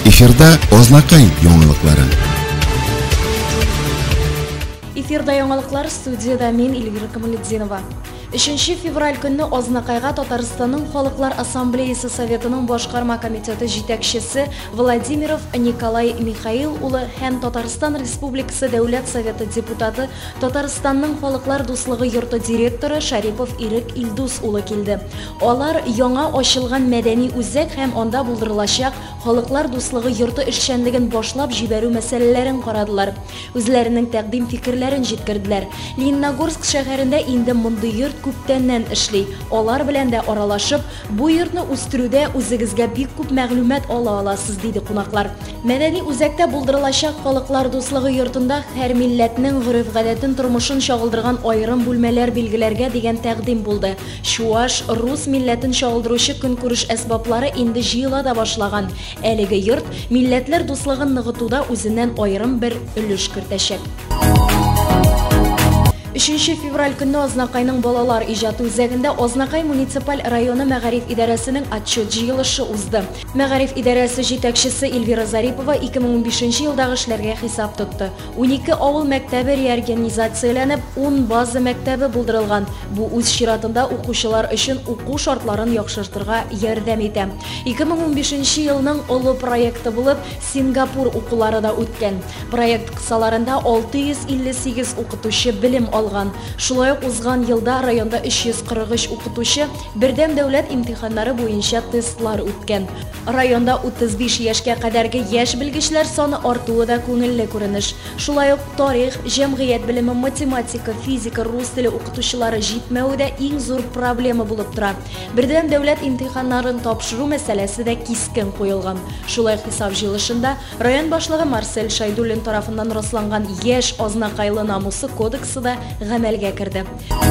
Эфирда Ознакай яңалыклары. Эфирда яңалыклар, студияда мен Эльвира Камалетдинова. 3 февраль көнне Ознакайга Татарстанның Халыклар Ассамблеясы Советының башкарма комитеты җитәкчесе Владимиров Николай Михаил улы һәм Татарстан Республикасы Дәүләт Советы депутаты, Татарстанның Халыклар дуслыгы йорты директоры Шарипов Ирек Илдус улы килде. Алар яңа ачылган мәдәни үзәк һәм анда булдырылачак Халыклар дуслыгы йорты эшчәнлеген башлап җибәрү мәсьәләләрен карадылар. Үзләренең тәкъдим фикерләрен җиткерделәр. Лениногорск шәһәрендә инде мондый йорт күптәннән эшли. Алар белән дә аралашып, бу йортны үстерүдә үзегезгә бик күп мәгълүмат ала аласыз, диде кунаклар. Мәдәни үзәктә булдырылачак Халыклар дуслыгы йортында һәр милләтнең гореф-гадәтен, тормышын чагылдырган аерым бүлмәләр билгеләргә дигән тәкъдим булды. Чуаш, рус милләтен чагылдыручы көнкүреш әсбаплары инде җыела да башлаган. Әлеге йорт милләтләр дуслыгын ныгытуда үзеннән аерым бер өлеш кертәчәк. 3 февраль көнне Ознакайның балалар иҗаты үзәгендә Ознакай муниципаль районы мәгариф идарәсенең отчет җыелышы узды. Мәгариф идарәсе җитәкчесе Эльвира Зарипова 2015 елдагы эшләргә хисап тотты. 12 авыл мәктәбе реорганизацияләнеп, 10 база мәктәбе булдырылган. Бу үз чиратында укучылар өчен уку шартларын яхшыртырга ярдәм итә. 2015 елның олы проекты булып Сингапур укулары да үткән. Проект кысаларында 658 укытучы белем алган. Шулай ук узган елда районда 343 укытучы бердәм дәүләт имтиханнары буенча тестлар үткән. Районда 35 яшькә кадәрге яшь белгечләр саны артуы да күңелле күренеш. Шулай ук тарих, җәмгыять белеме, математика, физика, рус теле укытучылары җитмәүе дә иң зур проблема булып тора. Бердәм дәүләт имтиханнарын тапшыру мәсьәләсе дә кискен куелган. Шулай хисап җыелышында район башлыгы Марсель Шайдуллин тарафыннан расланган яшь Ознакайлы намусы кодексы да гамәлгә керде.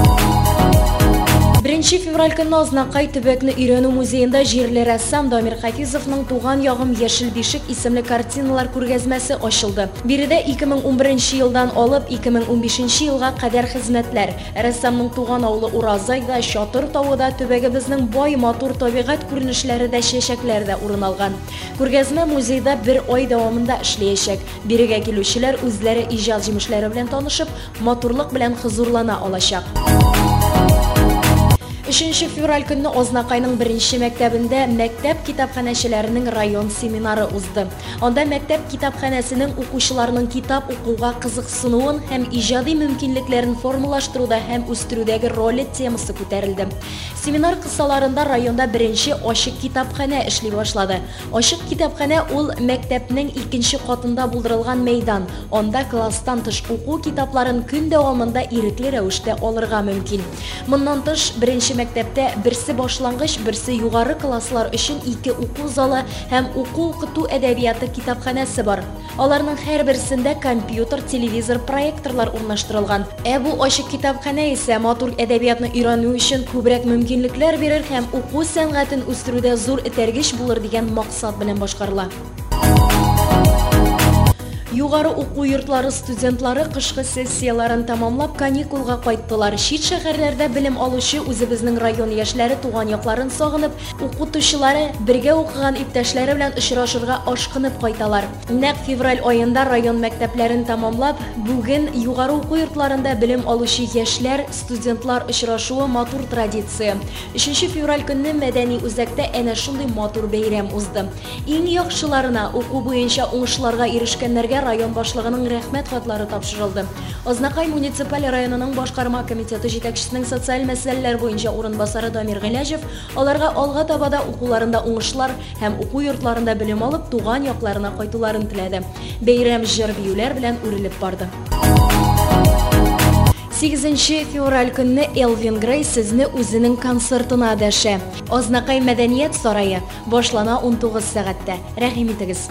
1 февраль көнне Ознакай төбәкне өйрәнү музеенда җирле рәссам Дамир Хафизовның «Туган ягым яшел бишек» исемле картиналар күргәзмәсе ачылды. Биредә 2011 елдан алып 2015 елга кадәр хезмәтләр. Рәссамның туган авылы Уразайда, Чатыр тавыда төбәгебезнең бай матур табигать күренешләре дә, чәчәкләр дә урын алган. Күргәзмә музейда 1 ай дәвамында эшләячәк. Бирегә килүчеләр үзләре иҗат җимешләре белән танышып, матурлык белән хозурлана алачак. 3 февраль көнне Ознакайның 1 мәктәбендә мәктәп китапханәчеләренең район семинары узды. Анда мәктәп китапханәсенең укучыларның китап укуга кызыксынуын һәм иҗади мөмкинлекләрен формалаштыруда һәм үстерүдәге роле темасы күтәрелде. Семинар кысаларында районда 1 ачык китапханә эшли башлады. Ачык китапханә ул мәктәпнең 2 катында булдырылган мәйдан. Анда класстан тыш уку китапларын көн дәвамында ирекле рәвештә алырга мөмкин. Моннан тыш 1 мәктәптә берсе башлангыч, берсе югары класслар өчен 2 уку залы һәм уку-укыту әдәбияты китапханәсе бар. Аларның һәр берсендә компьютер, телевизор, проекторлар урнаштырылган. Бу ачык китапханә исә матур әдәбиятны өйрәнү өчен күбрәк мөмкинлекләр бирер һәм уку сәнгатен үстерүдә зур этәргеч булыр дигән максат белән башкарыла. Югары уку йортлары студентлары кышкы сессияларын тамамлап каникулга кайттылар. Чит шәһәрләрдә белем алучы үзебезнең район яшьләре туган якларын сагынып, укытучылары бергә укыган иптәшләре белән очрашырга ашкынып кайталар. Нәкъ февраль аенда район мәктәпләрен тамамлап, бүген югары уку йортларында белем алучы яшьләр, студентлар очрашуы матур традиция. 3 февраль көнне мәдәни үзәктә әнә шундый матур бәйрәм узды. Иң яхшыларына уку буенча уңышларга ирешкәннәргә район башлыгының рәхмәт хатлары тапшырылды. Ознакай муниципаль районының башкарма комитеты җитәкчесенең социаль мәсьәләләр буенча урынбасары Дамир Галәҗев аларга алга табада укуларында уңышлар һәм уку йортларында белем алып, туган якларына кайтуларын теләде. Бәйрәм җыр-биюләр белән үрелеп барды. 8 февраль көнне Элвин Грей сезне үзенең концертына дәшә. Ознакай мәдәният сарае башлана 19 сәгатьтә. Рәхим итегез.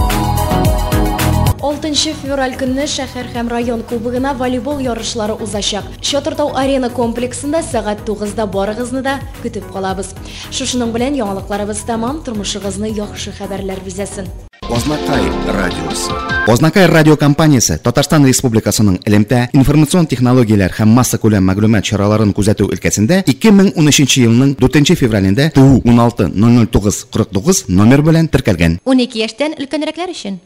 6 февраль көнне шәһәр һәм район кубогына волейбол ярышлары узачак. Чатыртау арена комплексында сәгать 9-да барыгызны да көтеп калабыз. Шушының белән яңалыкларыбыз тәмам, тормышыгызны яхшы хәбәрләр бизәсен. Ознакай радиосы. Ознакай радио компаниясе Татарстан Республикасының элемтә, информацион технологиялар һәм масса күләм мәгълүмат чараларын күзәтү өлкәсендә 2013 елның 4 февралендә ТУ 16 009 49 номер белән теркәлгән. 12 яшьтән өлкәнрәкләр өчен.